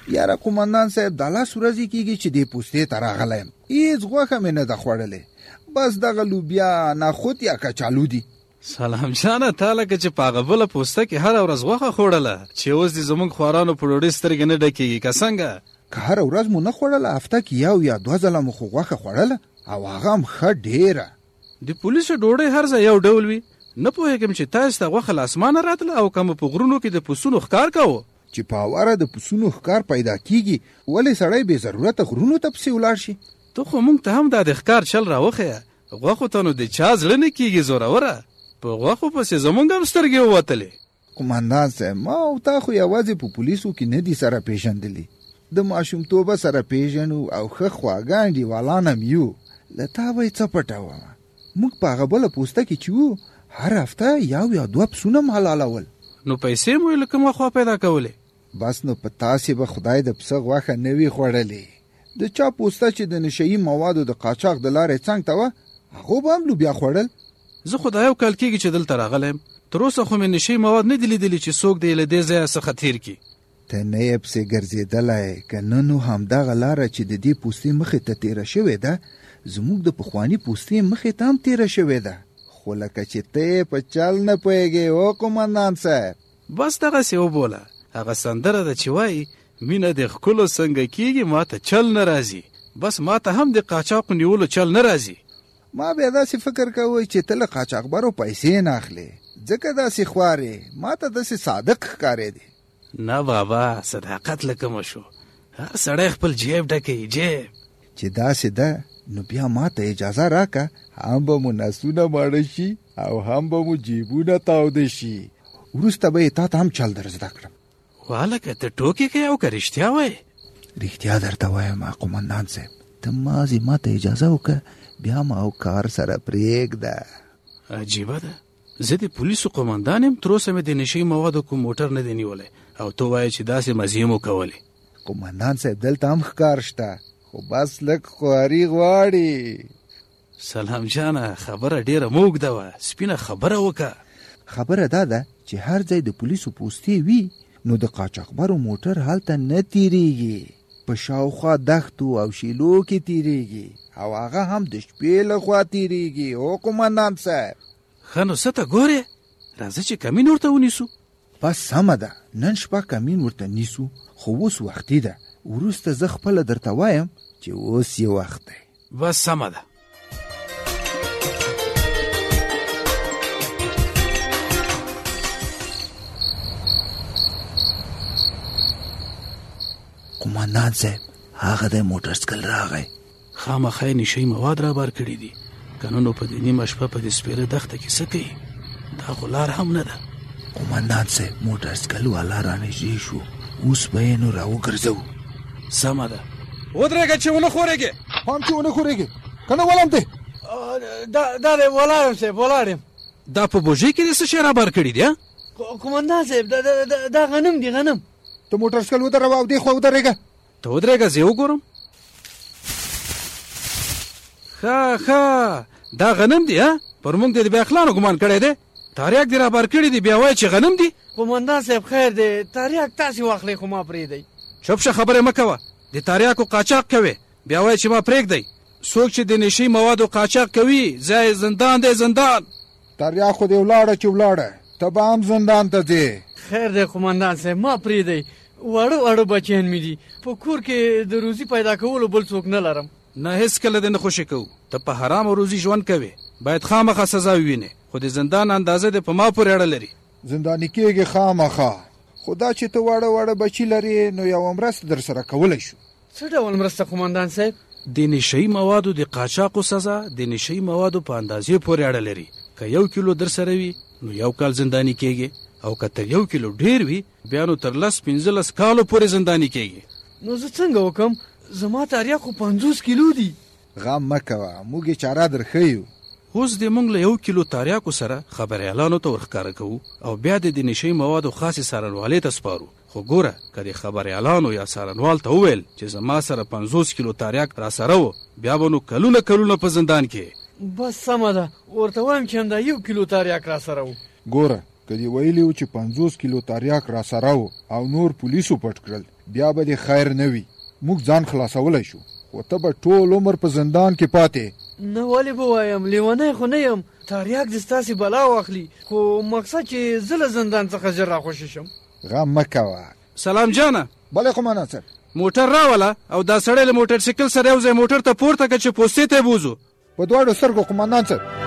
یاره قومندان صاحب د لاس ورځې کېږي چې دې پوستې ته راغلی یم، هېڅ غوښه مې نه ده خوړلې، بس دغه لوبیا نخود یا کچالو دي. سلام جانه، تا لکه چې په هغه بله پوسته کې هره ورځ غوښه خوړله چې اوس دې زموږ خوارانو په ډوډۍ سترګې نه ډکېږي که څنګه؟ که هره ورځ مو نه خوړله، هفته کې یو یا 2 ځله مو خو غوښه خوړله، او هغه هم ښه ډېره. د پولیسو ډوډۍ هر ځای یو ډول وي، نه پوهېږم چې تاسو ته غوښه له اسمانه راتله او که مو په غرونو کې د پسونو ښکار کوو؟ چې په هواره د پسونو ښکار پیدا کېږي، ولې سړی بې ضرورته غرونو ته پسې ولاړ شي؟ ته خو موږ ته هم دا د ښکار چل راوښیه، غوښو ته نو د چا زړه نه کېږي زوروره، په غوښو پسې زمونږ هم سترګې ووتلې. قومندان صاحب، ما او تا خو یوازې په پولیسو کې نه دي سره پیژندلي، د ماشومتوبه سره پیژنو او ښه خواږه انډیوالان هم یو. له تا به یې څه پټومه، موږ په هغه بله پوسته کې چې وو هر هفته یو یا 2 پسونه هم حلالول. نو پیسې مو یې له کومه خوا پیدا کولې؟ بس نو په تاسې به خدای د پسه غوښه نه وي خوړلې. د چا پوسته چې د نشهیي موادو د قاچاق د لارې څنګ ته وه، هغو به هم لوبیا خوړل. زه خو دا 1 کال کېږي چې دلته راغلی یم، تر اوسه خو مې نشهیي مواد نه دي لیدلي چې څوک دې له دې ځایه څخه تېر کړي. ته نه یې پسې ګرځېدلی، که نه نو همدغه لاره چې د دې پوستې مخې ته تېره شوې ده، زموږ د پخواني پوستې مخې ته هم تېره شوې ده. خو لکه چې ته یې په چل نه پوهېږې او قومندان صاحب. بس دغسې وبوله، هغه سندره ده چې وایي مینه د ښکلو څنګه کېږي، ما ته چل نه راځي، بس ما ته هم د قاچاقو نیولو چل نه راځي. ما بیا داسې فکر کوی چې ته له قاچاقبرو پیسې نه اخلې، ځکه داسې خوارې، ما ته داسې صادق ښکارېدې. نه بابا، صداقت له کومه شو، هر سړی خپل جیب ډکوي، جیب. چې داسې ده نو بیا ما ته اجازه راکه، هم به مو نسونه ماړه شي او هم به مو جیبونه تاوده شي، وروسته به یې تا ته هم چل در زده کړم. والکه ته ټوکې کوې او که رښتیا وایې؟ رښتیا درته وایم قومندان صاحب، ته مازې ما ته اجازه وکړه، بیا ما او کار سره پرېږده. عجیبه ده، زه د پولیسو قومندان یم، تر اوسه مې د نشهیي موادو کوم موټر نه دی نیولی او ته وایې چې داسې مزې مو کولې. قومندان صاحب، دلته هم ښکار شته، خو بس لږ خواري غواړي. سلام جانه، خبره ډېره مو اوږده وه، سپینه خبره وکړه. خبره دا ده چې هر ځای د پولیسو پوستې وي نو د قاچاقبرو موټر هلته نه تیریږي، په شاوخوا دښتو او شیلو کې تیریږي، او هغه هم د شپې له خوا تیریږي. او قومندان صاحب، ښه نو څه ته ګورې، راځه چې کمین ورته ونیسو. بس سمه ده، نن شپه کمین ورته نیسو، خو اوس وختي ده، وروسته زه خپله درته وایم چې اوس یې وخت دی. بس سمه ده. قومندان صاحب، هغه د موټر سکل راغی، خامخا یې نشهیي مواد را بار کړي دي، که نه نو په دې نیمه شپه په دې سپېره دښته کې څه کوي؟ دا خو لار هم نه ده. قومندان صاحب، موټر سکل والا را نږدې شو، اوس به یې نو را وګرځوو. سمه ده، ودرېږه چې ونه خورېږې. پام چې ونه خورېږې، که نه ولم دی. دا دی ولاړ یم صاحب، ولاړ یم. دا په بوژۍ کې دې څه شی را بار کړي دي؟ قومندان صاحب، دا غنم دی، غنم. ته موټر سکل ودروه او دې خوا ودرېږه. ته ودرېږه، زه یې وګورم. ښه دا غنم دی، پر موږ د بې اخلاقو ګمان کړی دی، تاریاک دې را بار کړي دي، بیا وایي چې غنم دي. قومندان صاحب خیر دی، تاریاک تاسې واخلئ، خو ما پرېږدئ. چوپ شه، خبرې مه کوه، د تاریاکو قاچاق کوې، بیا وایي چې ما پرېږدئ. څوک چې د نشهیي موادو قاچاق کوي، ځای زندان دی، زندان. تاریاک خو دې ولاړه چې ولاړه، ته به هم زندان ته ځې. خیر دی قومندان صاحب، ما پرېږدئ، واړه بچیان مې دي، په کور کې د روزي پیدا کولو بل څوک نه لرم. نه، هېڅکله دې نه خوشي کوو، ته په حرام او روزي ژوند کوې، باید خامخا سزا ووینې، خو د زندان اندازه دې په ما پورې اړه لري. زنداني کېږي خامخا، خو دا چې ته واړه بچي لرې، نو یوه مرسته در سره کولی شو. څه ډول مرسته قومندان صاحب؟ د نشهیي موادو د قاچاقو سزا د نشهیي موادو په اندازې پورې اړه لري. که 1 کیلو در سره وي نو 1 کال زنداني کېږي، او که تر 1 کیلو ډېر وي بیا نو تر 10-15 کالو پورې زنداني کېږي. نو زه څنګه وکم؟ زما تاریاک خو 50 کیلو دي. غم مه کوه، موږ یې چاره درښیو. اوس د موږ له 1 کیلو تاریاکو سره خبریالانو ته ورښکاره کوو، او بیا د نشهیي موادو خاصې څارنوالۍ ته سپارو. خو ګوره، که د خبریالانو یا څارنوال ته وویل چې زما سره 50 کیلو تاریاک را سره و، بیا به نو کلونه په زندان کې. بس سمه ده، ورته وایم چې همدا 1 کیلو تاریاک را سره و. ګوره، کدی ویلی و چې 50 کیلو تریاک را سره و او نور پولیسو پټ کړل بیا به خیر نه وي موږ ځان خلاصولای شو خو ته به ټول عمر په زندان کې پاتې نه ولې به وایم لیونی خو نه یم تریاک دې ستاسې بلا واخلي خو مقصد چې زه له زندان څخه ژر راخوشي شم غم مه کوه سلام جانه بله قمندان صاحب موټر راوله او دا سړی له موټر سایکل سره یو ځای موټر ته پورته کړه چې پوستې ته یې بوځو په دواړو سترګو قمندان صاحب